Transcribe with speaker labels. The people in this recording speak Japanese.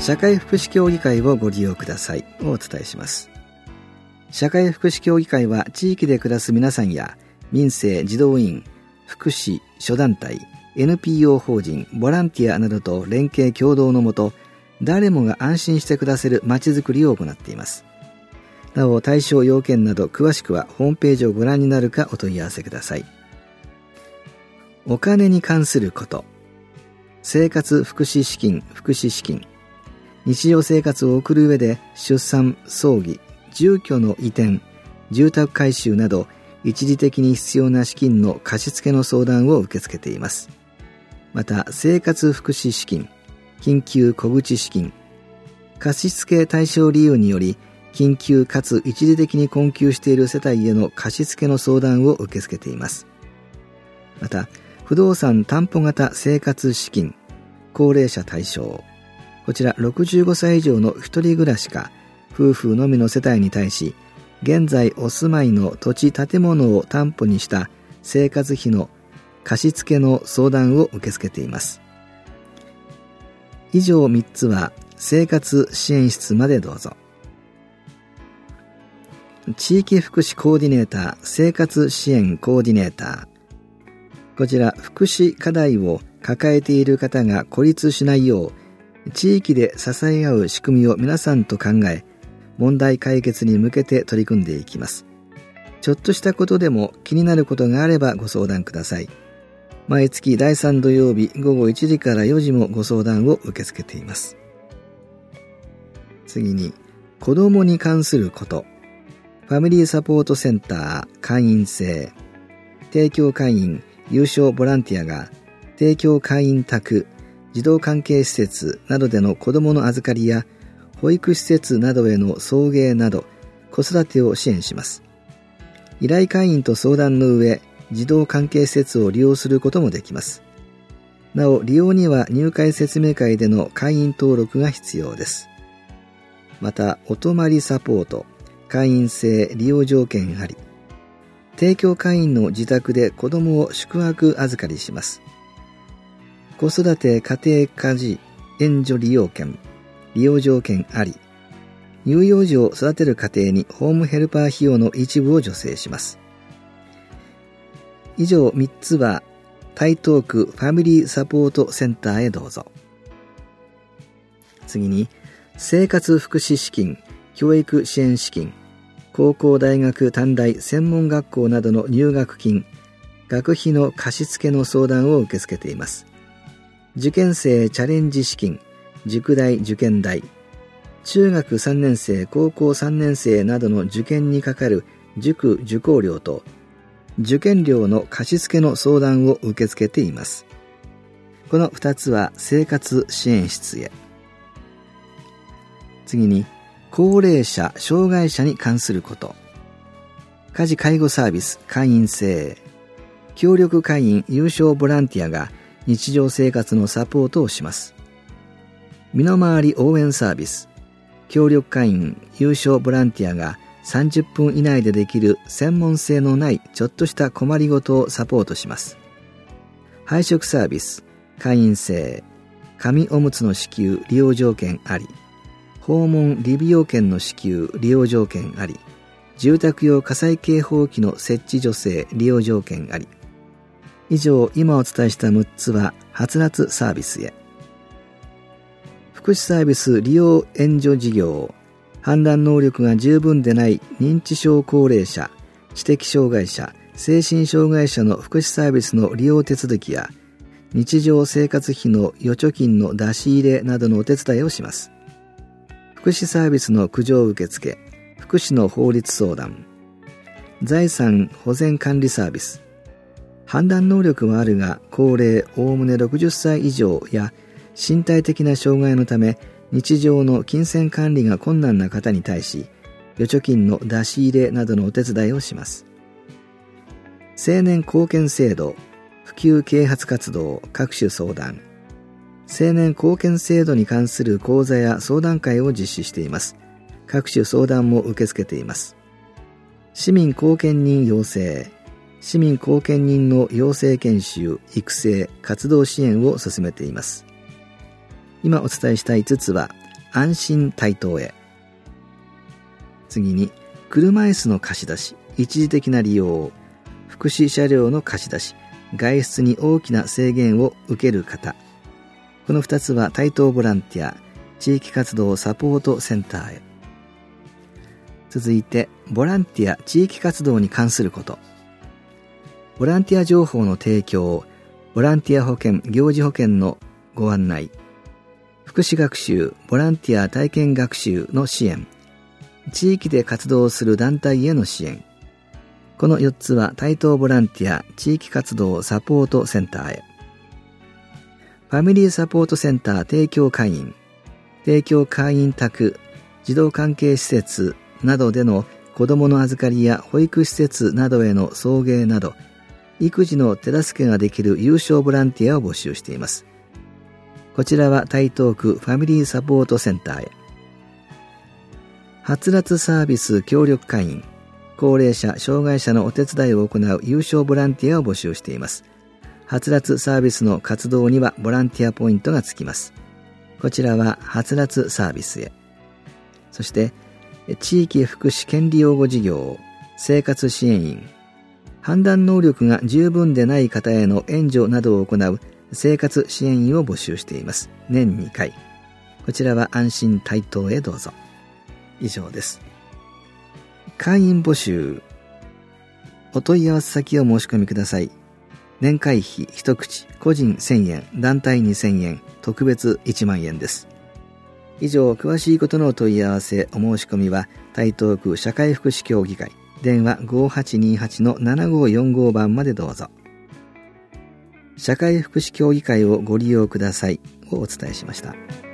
Speaker 1: 社会福祉協議会をご利用くださいをお伝えします。社会福祉協議会は地域で暮らす皆さんや民生、児童院、福祉、諸団体、NPO 法人、ボランティアなどと連携協働のもと、誰もが安心して暮らせるまちづくりを行っています。なお、対象要件など詳しくはホームページをご覧になるかお問い合わせください。お金に関すること。生活福祉資金、福祉資金。日常生活を送る上で出産、葬儀、住居の移転、住宅改修など一時的に必要な資金の貸付の相談を受け付けています。また、生活福祉資金、緊急小口資金、貸付対象理由により緊急かつ一時的に困窮している世帯への貸付の相談を受け付けています。また、不動産担保型生活資金、高齢者対象。こちら65歳以上の一人暮らしか夫婦のみの世帯に対し、現在お住まいの土地建物を担保にした生活費の貸付の相談を受け付けています。以上3つは生活支援室までどうぞ。地域福祉コーディネーター、生活支援コーディネーター。こちら、福祉課題を抱えている方が孤立しないよう、地域で支え合う仕組みを皆さんと考え、問題解決に向けて取り組んでいきます。ちょっとしたことでも気になることがあればご相談ください。毎月第3土曜日午後1時から4時もご相談を受け付けています。次に、子どもに関すること。ファミリーサポートセンター会員制。提供会員、有償ボランティアが提供会員宅、児童関係施設などでの子どもの預かりや保育施設などへの送迎など子育てを支援します。依頼会員と相談の上、児童関係施設を利用することもできます。なお、利用には入会説明会での会員登録が必要です。また、お泊まりサポート、会員制利用条件あり。提供会員の自宅で子どもを宿泊預かりします。子育て家庭家事援助利用券、利用条件あり。乳幼児を育てる家庭にホームヘルパー費用の一部を助成します。以上3つは台東区ファミリーサポートセンターへどうぞ。次に、生活福祉資金、教育支援資金、高校大学短大専門学校などの入学金、学費の貸付の相談を受け付けています。受験生チャレンジ資金、塾代受験代、中学3年生、高校3年生などの受験にかかる塾受講料と受験料の貸付の相談を受け付けています。この2つは生活支援室へ。次に、高齢者・障害者に関すること。家事介護サービス会員制。協力会員有償ボランティアが日常生活のサポートをします。身の回り応援サービス。協力会員有償ボランティアが30分以内でできる専門性のないちょっとした困りごとをサポートします。配食サービス会員制。紙おむつの支給利用条件あり。訪問理美容券の支給利用条件あり。住宅用火災警報器の設置助成利用条件あり。以上、今お伝えした6つははつらつサービスへ。福祉サービス利用援助事業。判断能力が十分でない認知症高齢者、知的障害者、精神障害者の福祉サービスの利用手続きや日常生活費の預貯金の出し入れなどのお手伝いをします。福祉サービスの苦情受付、福祉の法律相談、財産保全管理サービス、判断能力はあるが高齢おおむね60歳以上や身体的な障害のため日常の金銭管理が困難な方に対し預貯金の出し入れなどのお手伝いをします。青年貢献制度、普及啓発活動、各種相談、青年貢献制度に関する講座や相談会を実施しています。各種相談も受け付けています。市民貢献人養成、市民貢献人の養成研修、育成、活動支援を進めています。今お伝えした5つは安心台東へ。次に、車椅子の貸し出し、一時的な利用、福祉車両の貸し出し、外出に大きな制限を受ける方。この2つは台東ボランティア地域活動サポートセンターへ。続いて、ボランティア地域活動に関すること。ボランティア情報の提供、ボランティア保険、行事保険のご案内、福祉学習、ボランティア体験学習の支援、地域で活動する団体への支援。この4つは台東ボランティア地域活動サポートセンターへ。ファミリーサポートセンター提供会員、提供会員宅、児童関係施設などでの子どもの預かりや保育施設などへの送迎など、育児の手助けができる有償ボランティアを募集しています。こちらは台東区ファミリーサポートセンターへ。はつらつサービス協力会員、高齢者・障害者のお手伝いを行う有償ボランティアを募集しています。はつらつサービスの活動にはボランティアポイントがつきます。こちらははつらつサービスへ。そして、地域福祉権利擁護事業、生活支援員、判断能力が十分でない方への援助などを行う生活支援員を募集しています。年2回。こちらは安心台東へどうぞ。以上です。会員募集。お問い合わせ先を申し込みください。年会費一口、個人1000円、団体2000円、特別1万円です。以上、詳しいことのお問い合わせ、お申し込みは台東区社会福祉協議会、電話 5828-7545 番までどうぞ。社会福祉協議会をご利用くださいをお伝えしました。